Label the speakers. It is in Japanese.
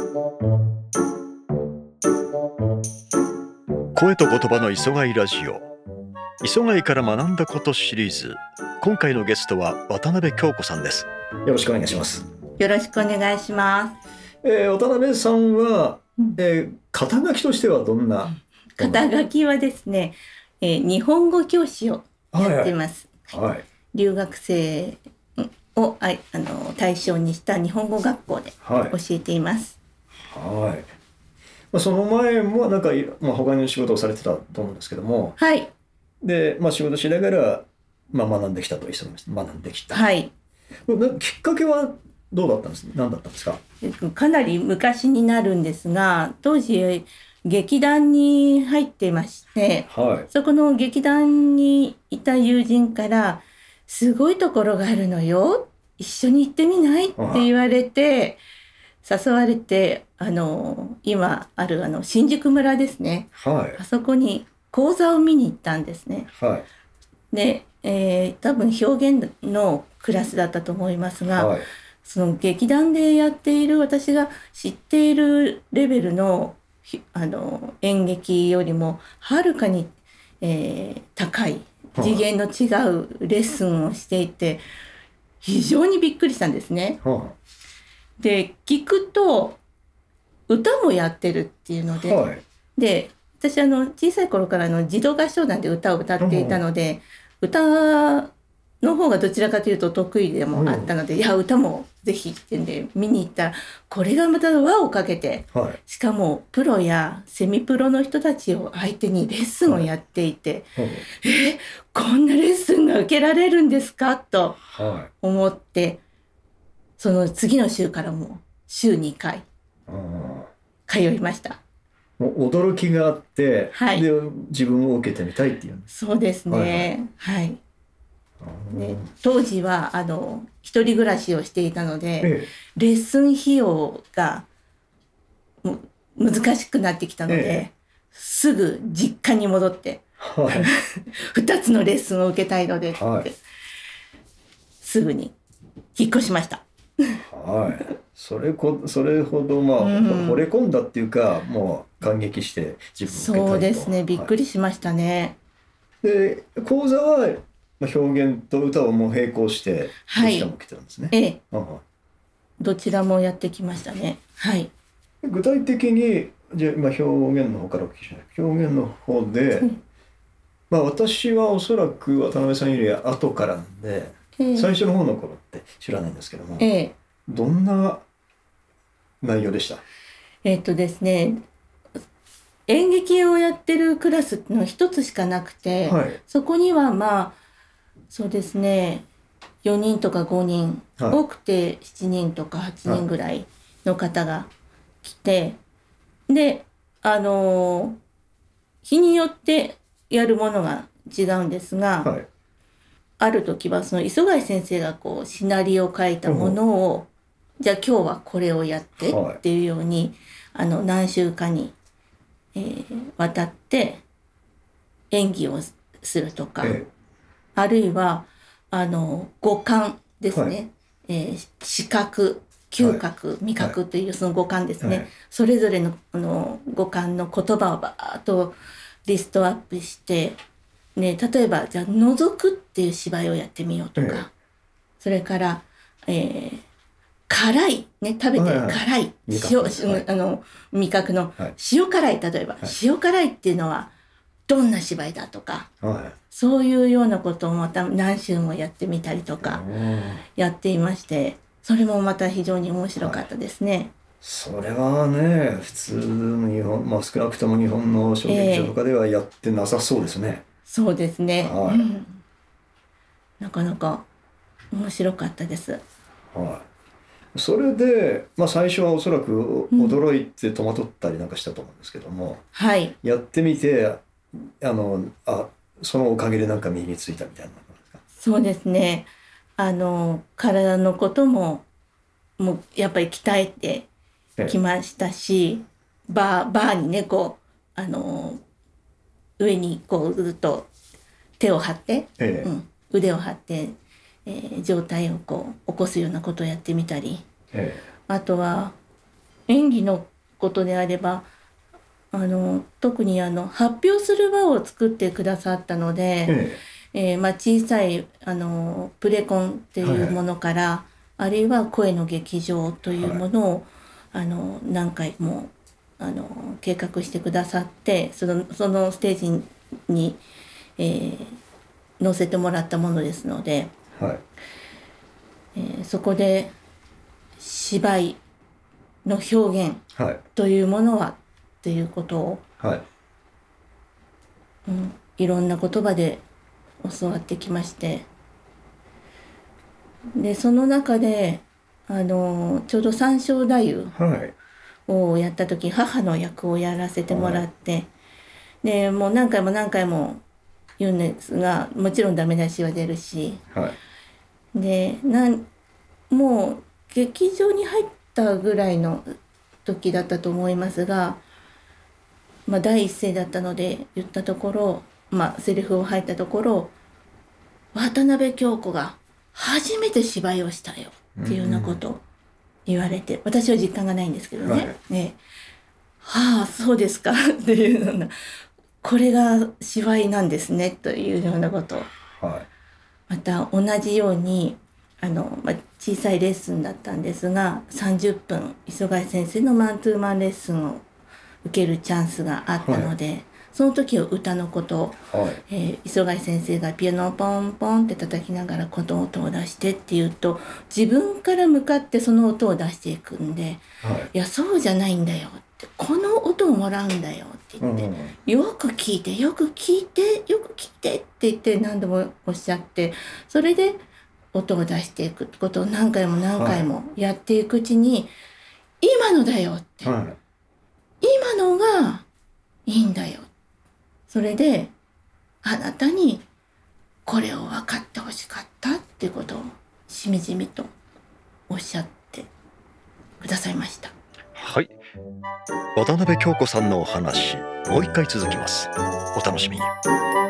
Speaker 1: 声と言葉の磯貝ラジオ、磯貝から学んだことシリーズ。今回のゲストは渡辺京子さんです。よろしくお願いします。
Speaker 2: よろしくお願いします。
Speaker 1: 渡辺さんは、肩書きとしてはどんな？
Speaker 2: 肩書きはですね、日本語教師をやってます。留学生を対象にした日本語学校で教えています。
Speaker 1: その前もなんか、他の仕事をされてたと思うんですけども、で、仕事しながら、学んできたと。学んできた。きっかけはどうだったんですか？何だったんですか？
Speaker 2: かなり昔になるんですが、当時劇団に入っていまして、そこの劇団にいた友人からすごいところがあるのよ、一緒に行ってみないって言われて、誘われて、今ある新宿村ですね、あそこに講座を見に行ったんですね。で、多分表現のクラスだったと思いますが、その劇団でやっている私が知っているレベルの演劇よりもはるかに、高い次元の違うレッスンをしていて、非常にびっくりしたんですね。で、聞くと歌もやってるっていうので、で、私小さい頃から児童合唱団で歌を歌っていたので、歌の方がどちらかというと得意でもあったので、いや、歌もぜひってんで見に行ったら、これがまた輪をかけて、しかもプロやセミプロの人たちを相手にレッスンをやっていて、こんなレッスンが受けられるんですかと思って、その次の週からも週2回通いました。
Speaker 1: もう驚きがあって、で自分を受けてみたいっていう。
Speaker 2: そうですね。で、当時は一人暮らしをしていたので、レッスン費用が難しくなってきたので、すぐ実家に戻って、2つのレッスンを受けたいのでって、すぐに引っ越しました。
Speaker 1: それほど惚れ込んだっていうか、もう感激して自分を受けたいと。
Speaker 2: そうですね、びっくりしましたね。
Speaker 1: で、講座は表現と歌をもう並行してどちらも受けてたんですね。
Speaker 2: どちらもやってきましたね。
Speaker 1: 具体的にじゃあ今表現の方からお聞きします。表現の方で、私はおそらく渡辺さんより後からなんで、最初の方の頃って知らないんですけども、どんな内容でした？
Speaker 2: ですね、演劇をやってるクラスの一つしかなくて、そこにはそうですね、4人とか5人、多くて7人とか8人ぐらいの方が来て、で、日によってやるものが違うんですが、ある時はその磯貝先生がシナリオを書いたものを、じゃあ今日はこれをやってっていうように、何週かに、わたって演技をするとか、あるいは五感ですね、視覚、嗅覚、味覚というその五感ですね、それぞれの五感の言葉をバーッとリストアップして、例えばじゃあ覗くっていう芝居をやってみようとか、それから辛いね、食べて辛い、味覚の塩辛い、例えば塩辛いっていうのはどんな芝居だとか、そういうようなことをまた何週もやってみたりとかやっていまして、それもまた非常に面白かったですね。
Speaker 1: それはね、普通の日本、少なくとも日本の小劇場とかではやってなさそうですね。
Speaker 2: そうですね、なかなか面白かったです。
Speaker 1: それで、最初はおそらく驚いて戸惑ったりなんかしたと思うんですけども、やってみてそのおかげでなんか身についたみたいなのですか？
Speaker 2: そうですね、体のこともやっぱり鍛えてきましたし、バーにね上にずっと手を張って、腕を張って、上体を起こすようなことをやってみたり、あとは演技のことであれば特に発表する場を作ってくださったので、小さいプレコンっていうものから、あるいは声の劇場というものを、何回も計画してくださって、そのステージに、載せてもらったものですので、そこで芝居の表現というものは、ということを、いろんな言葉で教わってきまして、でその中でちょうど三笑太夫をやった時、母の役をやらせてもらって、でもう何回も何回も言うんですが、もちろんダメ出しは出るし、でもう劇場に入ったぐらいの時だったと思いますが、第一声だったので言ったところ、セリフを入ったところ、渡辺京子が初めて芝居をしたよっていうようなことを言われて、私は実感がないんですけどね、はあそうですかっていうような、これが芝居なんですねというようなことを、また同じように小さいレッスンだったんですが、30分磯貝先生のマンツーマンレッスンを受けるチャンスがあったので、その時は歌のことを、磯貝先生がピアノをポンポンって叩きながらこの音を出してって言うと、自分から向かってその音を出していくんで、いやそうじゃないんだよって、この音をもらうんだよって言って、よく聞いてよく聞いてよく聞いてって言って何度もおっしゃって、それで音を出していくことを何回も何回もやっていくうちに、今のだよって、今のがいいんだよ、それであなたにこれを分かってほしかったっていうことをしみじみとおっしゃってくださいました。
Speaker 3: はい、渡辺京子さんのお話、もう一回続きます。お楽しみに。